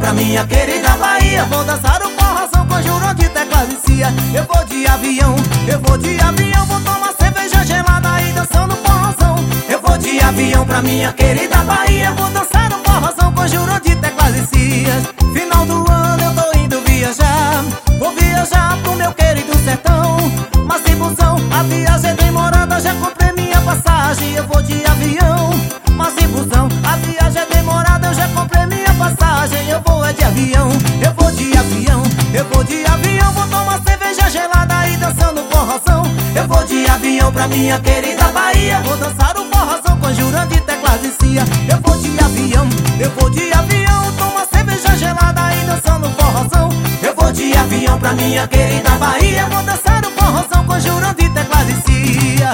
pra minha querida Bahia. Vou dançar o forrozão com Jurão de teclas e cia. Eu vou de avião, eu vou de avião. Vou tomar cerveja gelada e dançando forrozão. Eu vou de avião pra minha querida Bahia. Vou dançar o forrozão com Jurão de teclas e cias. Final do ano eu tô indo viajar. Vou viajar pro meu querido sertão. Mas sem busão, a viagem é demorada. Já comprei minha passagem, eu vou de avião. Mas sem busão, a viagem é demorada. Eu já comprei minha passagem, eu vou é de avião. Eu vou de avião, eu vou de avião. Vou tomar cerveja gelada e dançando forrozão. Eu vou de avião pra minha querida Bahia. Vou dançar o forrozão com Jurão de teclas e cia. Eu vou de avião, eu vou de avião. Tomar cerveja gelada e dançando forrozão. Eu vou de avião pra minha querida Bahia. Vou dançar o forrozão com Jurão de teclas e cia.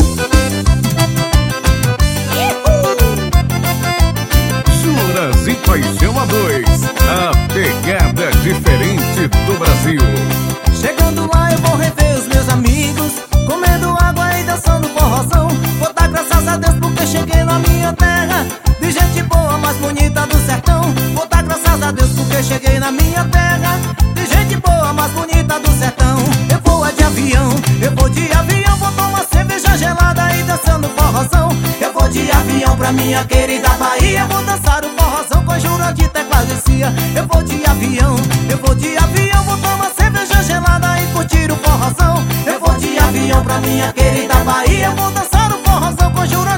Juras e Paixão a dois, a pegada diferente do Brasil. Chegando lá eu vou rever os meus amigos, comendo água e dançando forrozão. Vou dar graças a Deus porque cheguei na minha terra de gente boa, mais bonita do sertão. Vou dar graças a Deus porque cheguei na minha terra de gente boa, mais bonita do sertão. Eu vou é de avião, eu vou de avião. Vou tomar cerveja gelada e dançando forrozão. Eu vou de avião pra minha querida Bahia. Vou dançar o forrozão com Jurão de teclas e cia. Eu vou de avião, eu vou de avião. Vou tomar cerveja gelada e curtir o forrozão. Eu vou de avião pra minha querida Bahia. Vou dançar o forrozão com Jurão